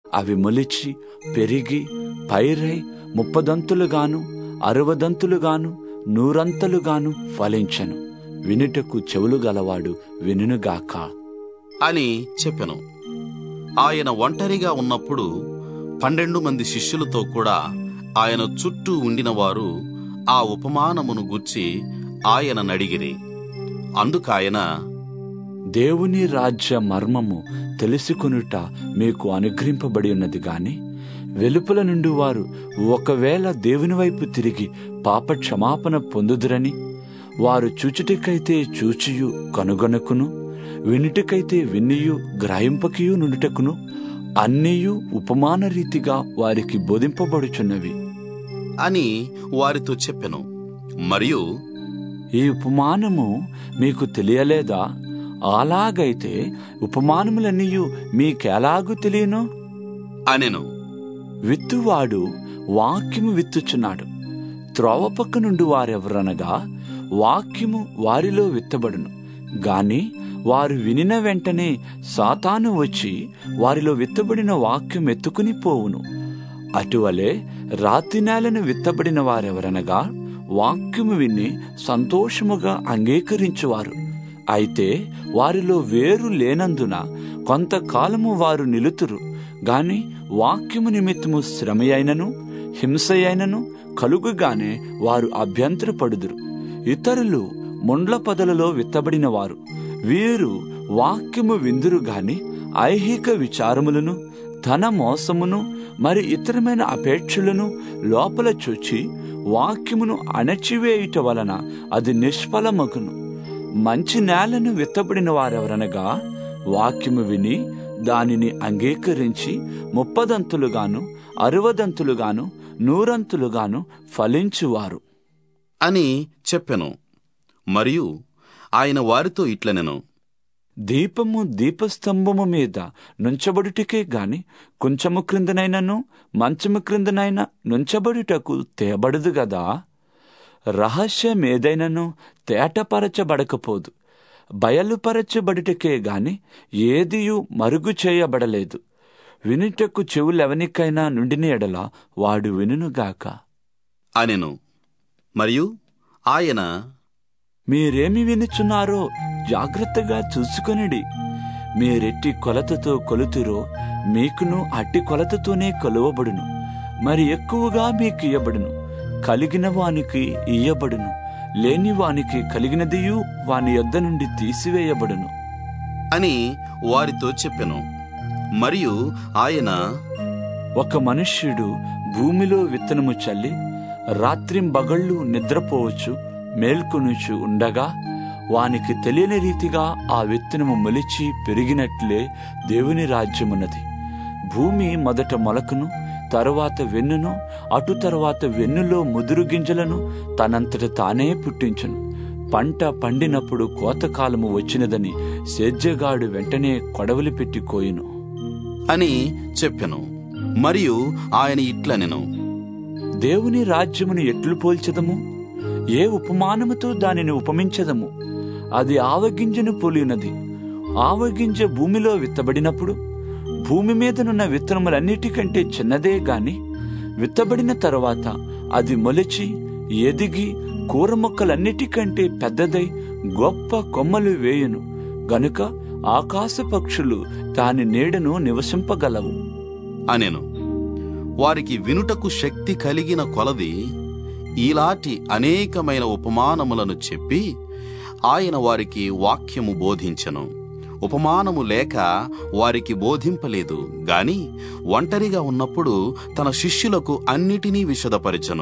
అవి మొలిచి పెరిగి పైరై 30 60 100 ఫలించెను. వినుటకు చెవులు గలవాడు వినుగాక అని చెప్పెను. ఆయన ఒంటరిగా ఉన్నప్పుడు 12 మంది శిష్యులతో కూడా ఆయన చుట్టూ ఉండిన వారు ఆ ఉపమానమును గూర్చి ఆయన నడిగిరి. అందుకాయన, దేవుని రాజ్య మర్మము తెలుసుకొనుట మీకు అనుగ్రహింపబడి ఉన్నది గాని వెలుపల నుండి వారు ఒకవేళ దేవుని వైపు తిరిగి పాప క్షమాపణ పొందుదురని వారు చూచుటకైతే చూచియు కనుగొనకును, వినుటకైతే వినియు గ్రహింపకియు నుండుటకును అన్నీయు ఉపమాన రీతిగా వారికి బోధింపబడుచున్నవి అని వారితో చెప్పెను. మరియు ఈ ఉపమానము మీకు తెలియలేదా? అలాగైతే ఉపమానములన్నీయు మీకెలాగు తెలియను అనెను. విత్తువాడు వాక్యము విత్తుచున్నాడు. త్రోవ పక్క నుండి వారెవరనగా వాక్యము వారిలో విత్తబడును గాని వారు వినిన వెంటనే సాతాను వచ్చి వారిలో విత్తబడిన వాక్యం ఎత్తుకుని పోవును. అటువలే రాతి నేలను విత్తబడిన వారెవరనగా వాక్యము విని సంతోషముగా అంగీకరించువారు. అయితే వారిలో వేరు లేనందున కొంతకాలము వారు నిలుతురు గాని వాక్యము నిమిత్తము శ్రమయైనను హింసయైనను కలుగుగానే వారు అభ్యంతరపడుదురు. ఇతరులు ముండ్ల పొదలలో విత్తబడిన వారు. వీరు వాక్యము విందురు గాని ఐహిక విచారములను ధన మోసమును మరి ఇతరమైన అపేక్షలను లోపల చూచి వాక్యమును అణచివేయుట వలన అది నిష్ఫలమగును. మంచి నేలను విత్తబడిన వారెవరనగా వాక్యము విని దానిని అంగీకరించి 30 60 100 ఫలించువారు అని చెప్పెను. మరియు ఆయన వారితో ఇట్లనెను, దీపము దీపస్తంభము మీద నుంచబడుటకే గాని కొంచెము క్రిందనైనను మంచము క్రిందనైనా నుంచబడుటకు తేబడదు గదా. రహస్యమేదైనను తేటపరచబడకపోదు, బయలుపరచబడుటకే గాని ఏదియు మరుగు చేయబడలేదు. వినుటకు చెవులెవనికైనా నుండిన ఎడల వాడు వినుగాక అనెను. మరియు ఆయన, మీరేమి వినుచున్నారో జాగ్రత్తగా చూసుకొనిడి. మీరెట్టి కొలతతో కొలుతురో మీకును అట్టి కొలతతోనే కొలువబడును. మరి ఎక్కువగా మీకు ఇయ్యబడును. కలిగిన వానికి ఇయ్యబడును, లేని వానికి కలిగినదియు వాని యొద్ద నుండి తీసివేయబడును అని వారితో చెప్పెను. మరియు ఆయన, ఒక మనుష్యుడు భూమిలో విత్తనము చల్లి రాత్రింబగళ్ళు నిద్రపోవచ్చు మేల్కొనుచు ఉండగా వానికి తెలియని రీతిగా ఆ విత్తనము మొలిచి పెరిగినట్లే దేవుని రాజ్యమున్నది. భూమి మొదట మొలకను, తరువాత వెన్నును, అటు తరువాత వెన్నులో ముదురు గింజలను తనంతట తానే పుట్టించును. పంట పండినప్పుడు కోతకాలము వచ్చినదని సేద్యగాడు వెంటనే కొడవలి పెట్టి కోయును అని చెప్పెను. మరియు ఆయన ఇట్లనెను, దేవుని రాజ్యమును ఎట్లు పోల్చెదము? ఏ ఉపమానముతో దానిని ఉపమించదము? అది ఆవగింజను పోలినది. ఆవగింజ భూమిలో విత్తబడినప్పుడు భూమి మీదనున్న విత్తనములన్నిటికంటే చిన్నదే గాని విత్తబడిన తరువాత అది మొలిచి ఎదిగి కూర మొక్కలన్నిటికంటే పెద్దదై గొప్ప కొమ్మలు వేయును గనుక ఆకాశ పక్షులు దాని నీడను నివసింపగలవు అనెను. వారికి వినుటకు శక్తి కలిగిన కొలది ఈలాటి అనేకమైన ఉపమానములను చెప్పి ఆయన వారికి వాక్యము బోధించెను. ఉపమానము లేక వారికి బోధింపలేదు గాని ఒంటరిగా ఉన్నప్పుడు తన శిష్యులకు అన్నిటినీ విశదపరచెను.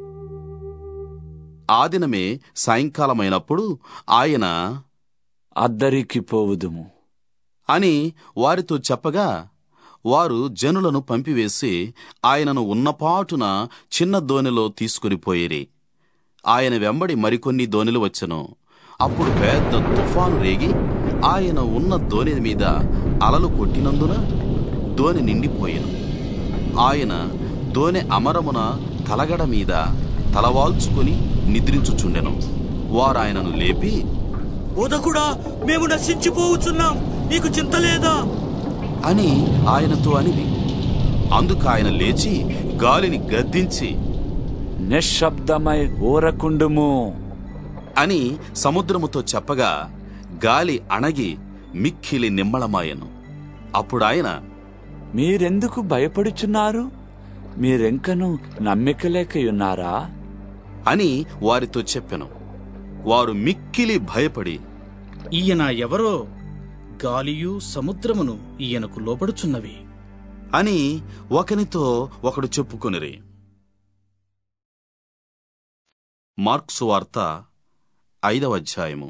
ఆ దినమే సాయంకాలమైనప్పుడు ఆయన, అద్దరికి పోవుదుము అని వారితో చెప్పగా వారు జనులను పంపివేసి ఆయనను ఉన్నపాటున చిన్న దోణిలో తీసుకుని పోయిరి. ఆయన వెంబడి మరికొన్ని దోణిలు వచ్చెను. అప్పుడు పెద్ద తుఫాను రేగి ఆయన ఉన్న దోణి మీద అలలు కొట్టినందున దోణి నిండిపోయెను. ఆయన దోణి అమరమున తలగడ మీద తలవాల్చుకుని నిద్రించుచుండెను. వారాయనను లేపి, బోధకుడా, మేము నశించిపోవచ్చున్నాం, నీకు చింత లేదా అని ఆయనతో అనిరి. అందుకు ఆయన లేచి గాలిని గద్దించి, నిశ్శబ్దమై ఊరకుండుము అని సముద్రముతో చెప్పగా గాలి అణగి మిక్కిలి నిమ్మళమాయెను. అప్పుడాయన, మీరెందుకు భయపడుచున్నారు? మీరెంకను నమ్మికలేకయున్నారా అని వారితో చెప్పెను. వారు మిక్కిలి భయపడి, ఈయన ఎవరో, గాలియు సముద్రమును ఈయనకు లోబడుచున్నవి అని ఒకనితో ఒకడు చెప్పుకొనిరి. మార్కు సువార్త 5వ అధ్యాయము.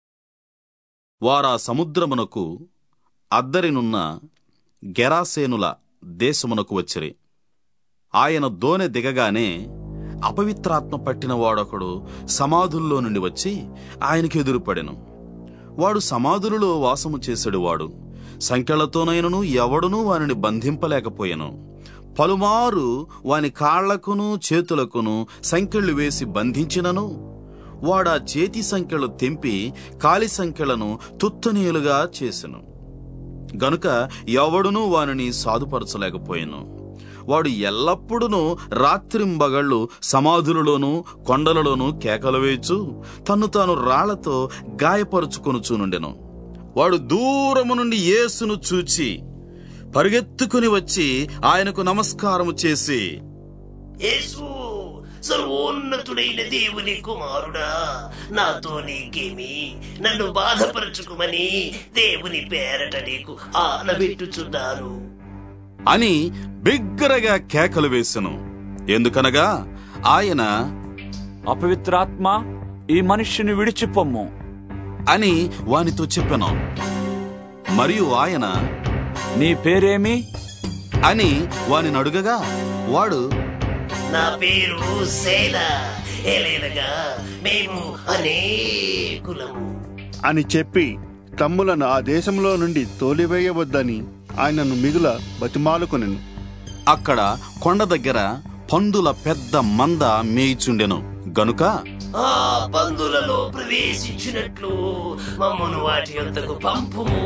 వారా సముద్రమునకు అద్దరినున్న గెరాసేనుల దేశమునకు వచ్చిరి. ఆయన దోనె దిగగానే అపవిత్రాత్మ పట్టిన వాడొకడు సమాధుల్లో నుండి వచ్చి ఆయనకి ఎదురుపడెను. వాడు సమాధులలో వాసము చేసేడువాడు. సంకెళ్లతోనైనను ఎవడునూ వానిని బంధింపలేకపోయెను. పలుమారు వాని కాళ్లకును చేతులకును సంకెళ్లు వేసి బంధించినను వాడా చేతి సంకెళ్లు తెంపి కాలి సంకెళ్లను తుత్తనీయులుగా చేసెను. గనుక ఎవడునూ వానిని సాధుపరచలేకపోయెను. వాడు ఎల్లప్పుడూ రాత్రింబగళ్ళు సమాధులలోనూ కొండలలోనూ కేకలు వేయచు తన్ను తాను రాళ్లతో గాయపరుచుకొనుచునుండెను. వాడు దూరము నుండి యేసును చూచి పరిగెత్తుకుని వచ్చి ఆయనకు నమస్కారము చేసి, యేసు, సర్వోన్నతుడైన దేవుని కుమారుడా, నాతో నీకేమి? నన్ను బాధపరచుకుమని దేవుని పేరట నీకు ఆనబెట్టుచున్నాను అని బిగ్గరగా కేకలు వేసెను. ఎందుకనగా ఆయన, అపవిత్రాత్మ, ఈ మనుష్యుని విడిచిపొమ్ము అని వానితో చెప్పెను. మరియు ఆయన, నీ పేరేమి అని వానిని అడుగగా వాడు, నా పేరు సేనా, ఏలైనగా మేము అనేకులము అని చెప్పి తమ్ములను ఆ దేశంలో నుండి తోలివేయవద్దని ఆయనను మిగుల బతిమాలుకొనెను. అక్కడ కొండ దగ్గర పందుల పెద్ద మంద మేయిచుండెను గనుక ఆ పందులలో ప్రవేశించినట్లు మమ్మను వాటి యొద్దకు పంపుము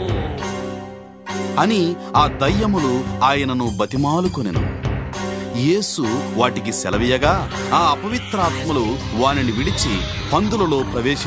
అని ఆ దయ్యములు ఆయనను బతిమాలుకొనెను. యేసు వాటికి సెలవీయగా ఆ అపవిత్రాత్మలు వానిని విడిచి పందులలో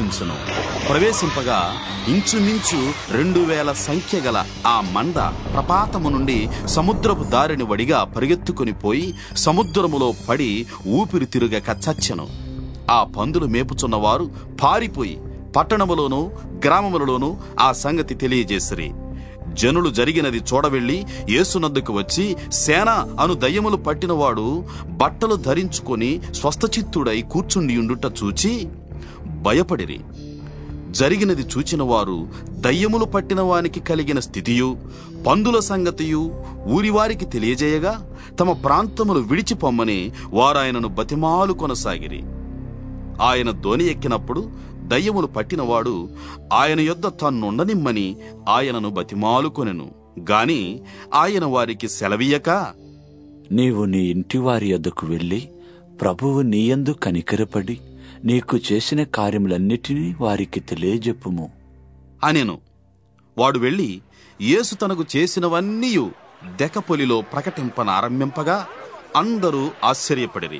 ప్రవేశింపగా ఇంచుమించు 2000 సంఖ్య గల ఆ మంద ప్రపాతము నుండి సముద్రపు దారిని వడిగా పరిగెత్తుకుని పోయి సముద్రములో పడి ఊపిరి తిరుగక చచ్చెను. ఆ పందులు మేపుచున్నవారు పారిపోయి పట్టణములోనూ గ్రామములలోనూ ఆ సంగతి తెలియజేసిరి. జనులు జరిగినది చూడవెళ్లి యేసునద్దకు వచ్చి, సేన అను దయ్యములు పట్టినవాడు బట్టలు ధరించుకొని స్వస్థచిత్తుడై కూర్చుండియుండుట చూచి భయపడిరి. జరిగినది చూచిన వారు దయ్యములు పట్టిన వానికి కలిగిన స్థితియు పందుల సంగతియు ఊరివారికి తెలియజేయగా తమ ప్రాంతములు విడిచిపొమ్మని వారాయనను బతిమాలు కొనసాగిరి. ఆయన దోణి ఎక్కినప్పుడు దయ్యములు పట్టినవాడు ఆయన యొద్ద తన్నుండనిమ్మని ఆయనను బతిమాలుకొనెను. గాని ఆయన వారికి సెలవీయక, నీవు నీ ఇంటివారి యొద్దకు వెళ్ళి ప్రభువు నీయందు కనికరపడి నీకు చేసిన కార్యములన్నిటినీ వారికి తెలియజెప్పుము అనెను. వాడు వెళ్లి యేసు తనకు చేసినవన్నీయు దెకపొలిలో ప్రకటింపనారంభింపగా అందరూ ఆశ్చర్యపడిరి.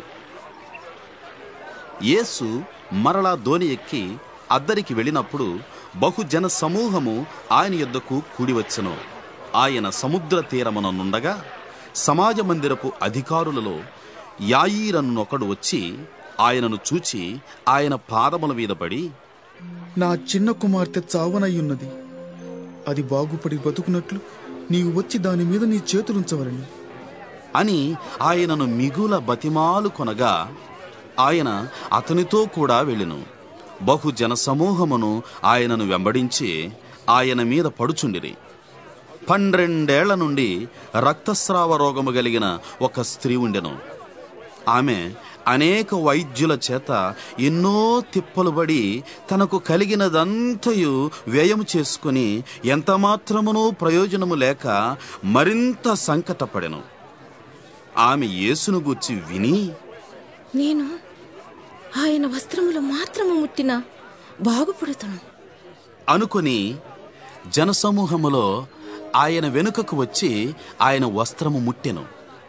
యేసు మరలా దోణి ఎక్కి అద్దరికి వెళ్ళినప్పుడు బహుజన సమూహము ఆయన యొద్దకు కూడివచ్చెను. ఆయన సముద్ర తీరముననుండగా సమాజ మందిరపు అధికారులలో యాయీరన్నొకడు వచ్చి ఆయనను చూచి ఆయన పాదముల మీద పడి, నా చిన్న కుమార్తె చావనయ్యున్నది, అది బాగుపడి బతుకున్నట్లు నీవు వచ్చి దాని మీద నీ చేతులుంచవలని అని ఆయనను మిగుల బతిమాలు కొనగా ఆయన అతనితో కూడా వెళ్ళెను. బహుజన సమూహమును ఆయనను వెంబడించి ఆయన మీద పడుచుండిరి. 12 ఏళ్ల నుండి రక్తస్రావ రోగము కలిగిన ఒక స్త్రీ ఉండెను. ఆమె అనేక వైద్యుల చేత ఎన్నో తిప్పలు పడి తనకు కలిగినదంతయు వ్యయము చేసుకుని ఎంతమాత్రమునూ ప్రయోజనము లేక మరింత సంకటపడెను. ఆమె యేసును గూర్చి విని, నేను ఆయన వస్త్రములు మాత్రము ముట్టినా బాగుపడుతాను అనుకుని జనసమూహములో ఆయన వెనుకకు వచ్చి ఆయన వస్త్రము ముట్టెను.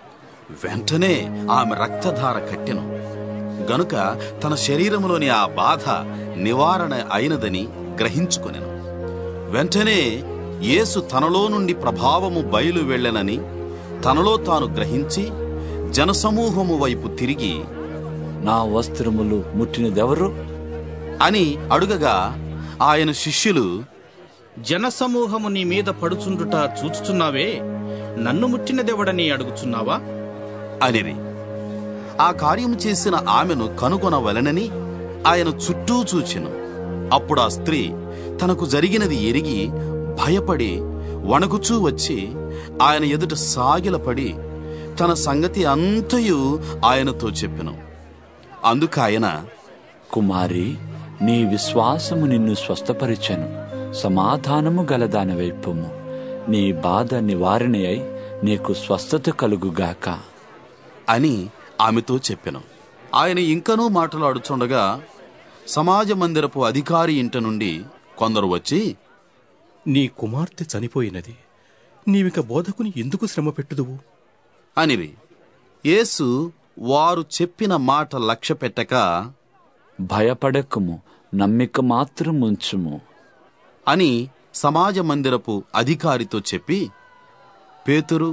వెంటనే ఆమె రక్తధార కట్టెను గనుక తన శరీరంలోని ఆ బాధ నివారణ అయినదని గ్రహించుకొనెను. వెంటనే యేసు తనలో నుండి ప్రభావము బయలు వెళ్ళెనని తనలో తాను గ్రహించి జనసమూహము వైపు తిరిగి, నా వస్త్రములు ముట్టినదెవరు అని అడుగగా ఆయన శిష్యులు, జనసమూహము నీ మీద పడుచుండుట చూచుచున్నావే, నన్ను ముట్టినదెవడని అడుగుచున్నావా అనిరి. ఆ కార్యము చేసిన ఆమెను కనుగొనవలెనని ఆయన చుట్టూ చూచెను. అప్పుడు ఆ స్త్రీ తనకు జరిగినది ఎరిగి భయపడి వణకుచూ వచ్చి ఆయన ఎదుట సాగిలపడి తన సంగతి అంతయు ఆయనతో చెప్పెను. అందుకాయన, కుమారి, నీ విశ్వాసము నిన్ను స్వస్థపరిచెను. సమాధానము గలదానవైపుము. నీ బాధ నివారణ అయి నీకు స్వస్థత కలుగుగాక అని ఆమెతో చెప్పెను. ఆయన ఇంకనూ మాట్లాడుచుండగా సమాజ మందిరపు అధికారి ఇంట నుండి కొందరు వచ్చి, నీ కుమార్తె చనిపోయినది, నీవిక బోధకుని ఎందుకు శ్రమ పెట్టుదువు అనిరి. యేసు వారు చెప్పిన మాట లక్ష్య పెట్టక, భయపడకము, నమ్మిక మాత్రం ఉంచుము అని సమాజ మందిరపు అధికారితో చెప్పి, పేతురు,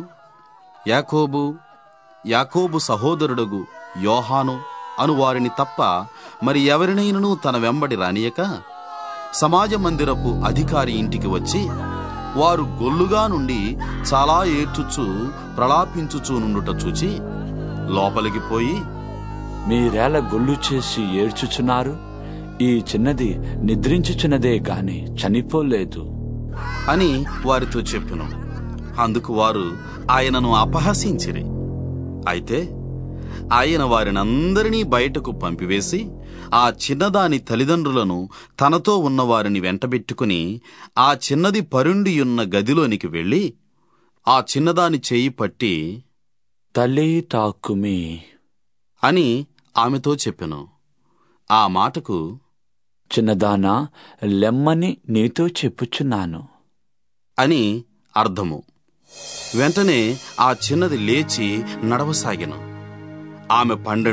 యాకోబు సహోదరుడగు యోహాను అను వారిని తప్ప మరి ఎవరినైనను తన వెంబడి రానియక సమాజ మందిరపు అధికారి ఇంటికి వచ్చి, వారు గొల్లుగా నుండి చాలా ఏడ్చుచూ ప్రలాపించుచూ నుండుట చూచి లోపలికి పోయి, మీరేల గొల్లు చేసి ఏడ్చుచున్నారు? ఈ చిన్నది నిద్రించుచున్నదే గాని చనిపోలేదు అని వారితో చెప్పెను. అందుకు వారు ఆయనను అపహసించిరి. అయితే ఆయన వారినందరినీ బయటకు పంపివేసి ఆ చిన్నదాని తల్లిదండ్రులను తనతో ఉన్నవారిని వెంటబెట్టుకుని ఆ చిన్నది పరుండియున్న గదిలోనికి వెళ్ళి ఆ చిన్నదాని చేయి పట్టి, తల్లి తాకుమి అని ఆమెతో చెప్పెను. ఆ మాటకు, చిన్నదానా, లెమ్మని నీతో చెప్పుచున్నాను అని అర్థము. వెంటనే ఆ చిన్నది లేచి నడవసాగెను. ఆమె 12